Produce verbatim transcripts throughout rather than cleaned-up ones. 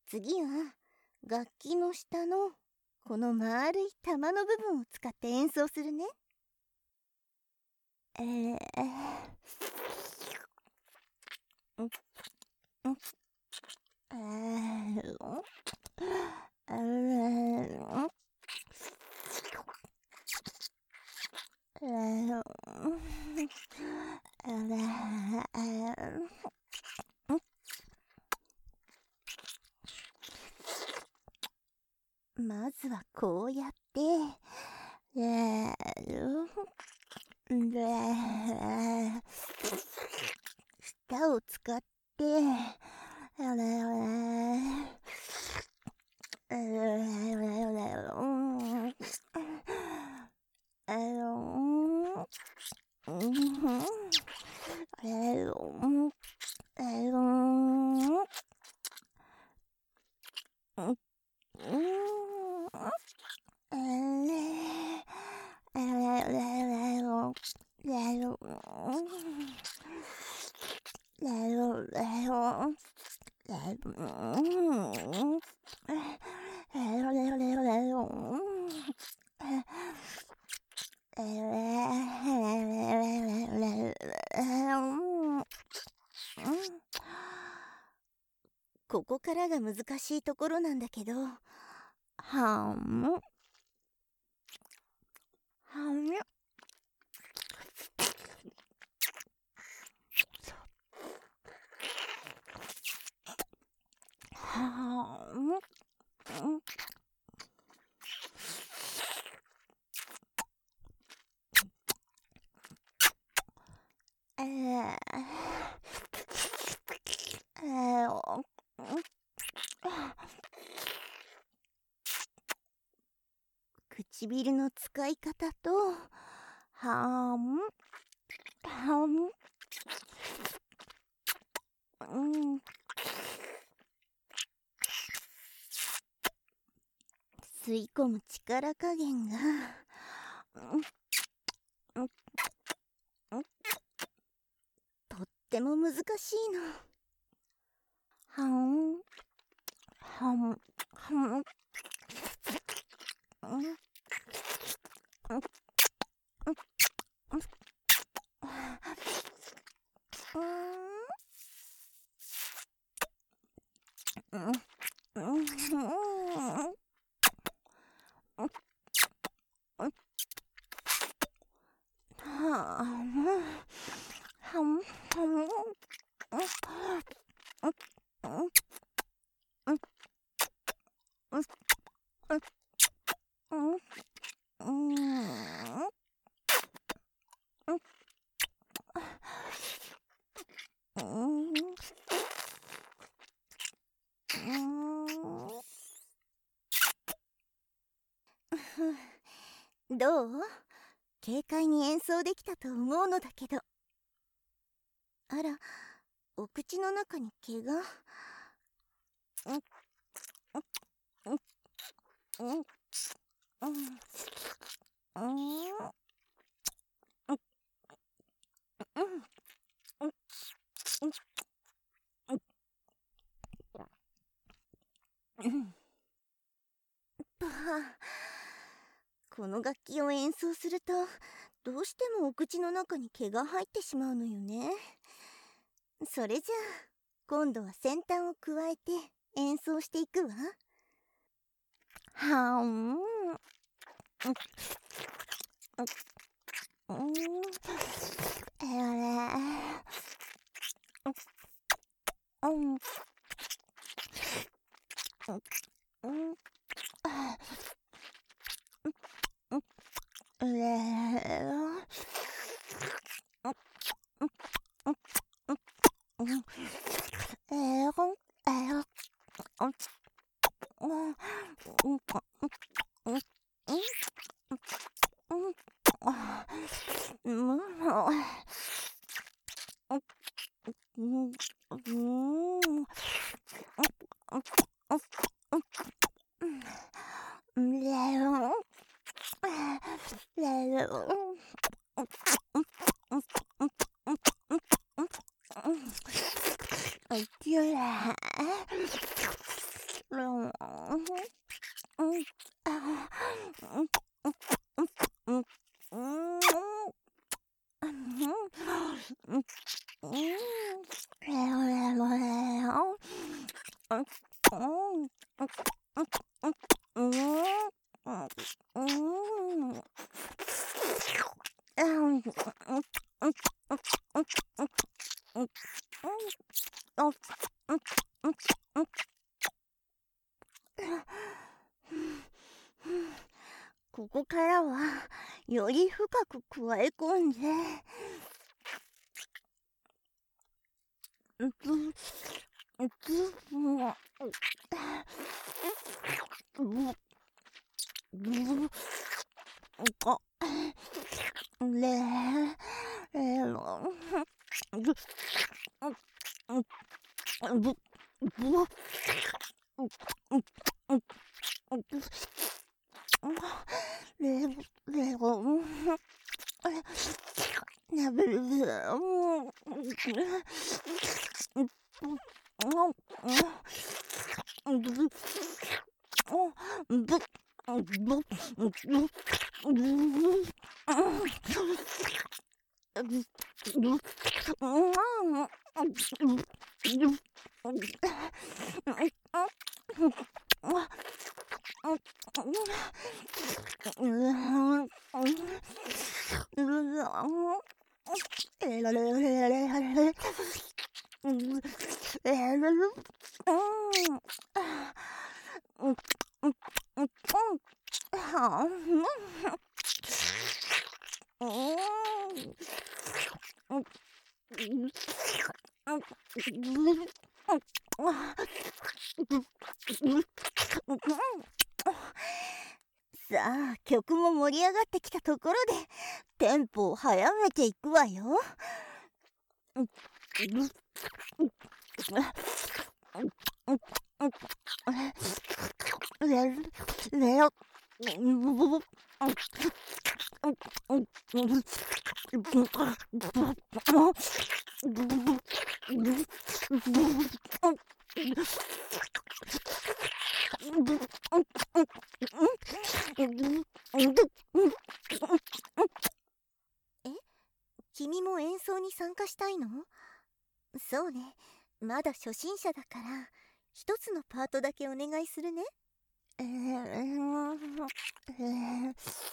次は楽器の下のこの丸い玉の部分を使って演奏するね。えー、うんうんえーえーえーえーまずはこうやって、えー、で、舌を使って、えーえーえーここからが難しいところなんだけど、はむはむはむえーえー唇の使い方と、はむはむうん吸い込む力加減が、うんうんうんとっても難しいの。はんはんはんうんどう？軽快に演奏できたと思うのだけど。あら、お口の中に毛が。うんうんうんうんうんこの楽器を演奏するとどうしてもお口の中に毛が入ってしまうのよね。それじゃあ今度は先端を加えて演奏していくわ。はんうんえれうんうんえれここからはより深く加え込んで、ずずあれれろぶぶぶレレゴナブルブさあ、曲も盛り上がってきたところでテンポを速めていくわよ。え、君も演奏に参加したいの？そうね、まだ初心者だから一つのパートだけお願いするね。えー、えー、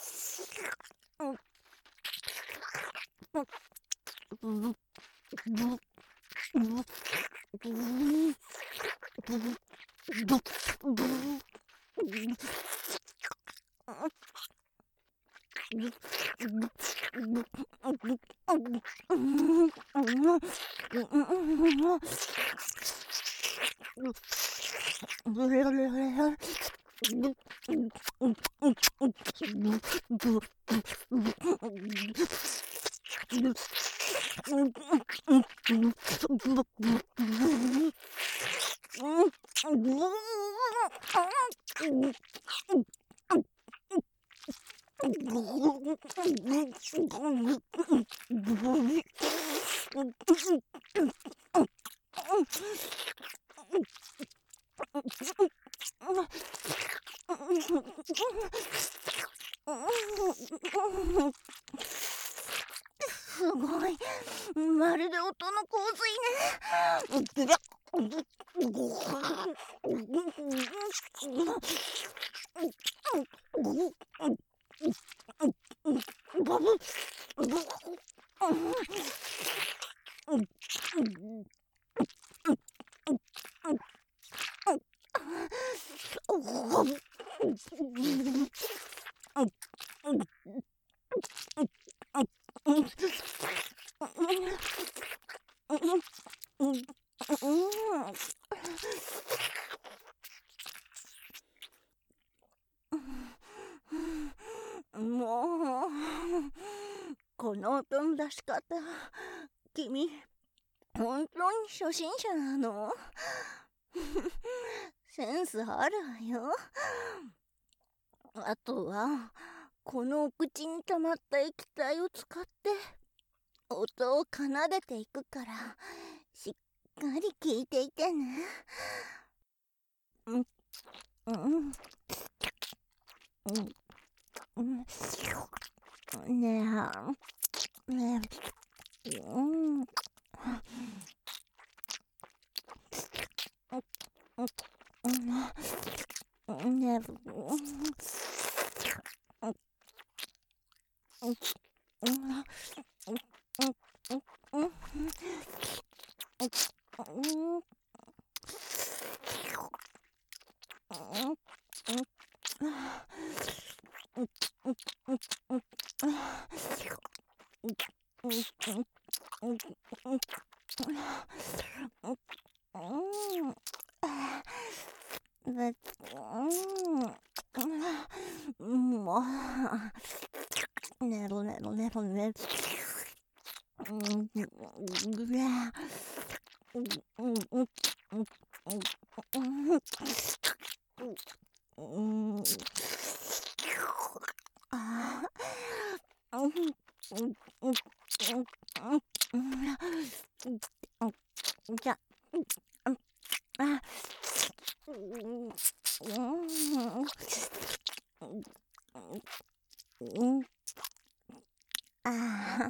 すごい、まるで音の洪水ね。もうこの音の出し方、君本当に初心者なの？センスあるわよ。あとはこのお口に溜まった液体を使って音を奏でていくから、しっかり聞いていてね。うんうんうんねえねえ、うんねねろねろねろねじゃああ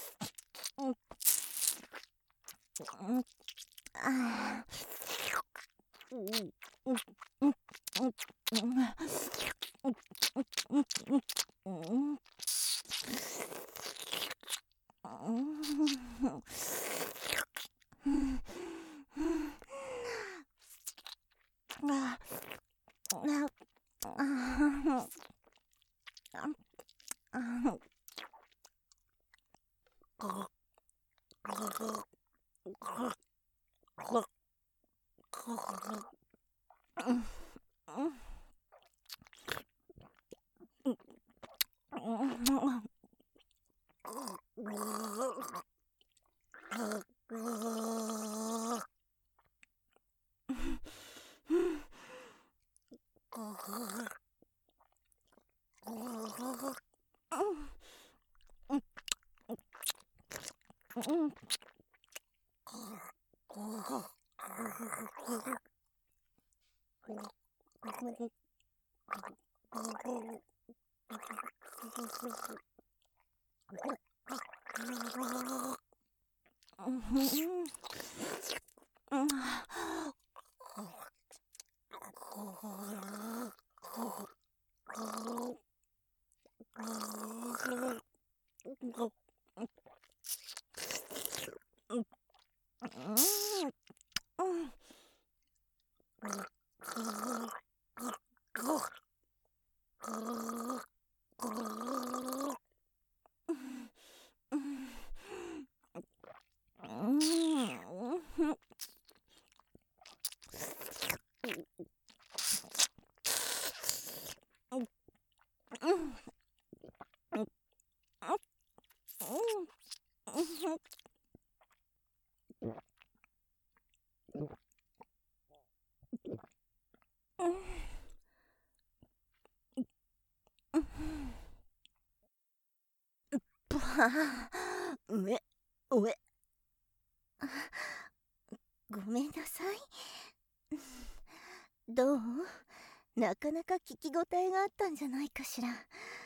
うえうえごめんなさい。どう？なかなか聞き応えがあったんじゃないかしら。